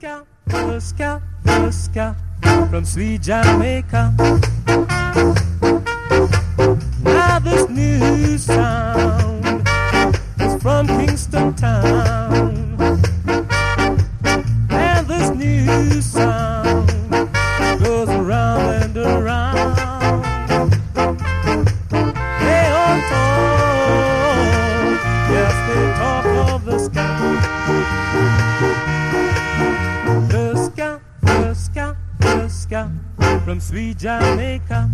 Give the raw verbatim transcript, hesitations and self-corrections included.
ska, the ska, the ska from sweet Jamaica. Now this new sound is from Kingston town, and this new sound goes around and around. They on talk, yes, they talk of the ska. The ska, the ska, the ska from sweet Jamaica.